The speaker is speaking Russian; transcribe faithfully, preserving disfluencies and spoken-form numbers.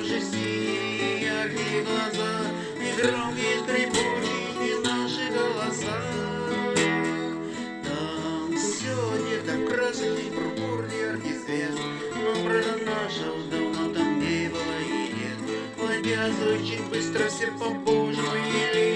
наши синие яркие глаза, не громкие скрипучие, не наши голоса. Там все не так красочный, пурпурный яркий свет, но брата нашего давно там не было и нет. Пламя очень быстро все по-божьему еле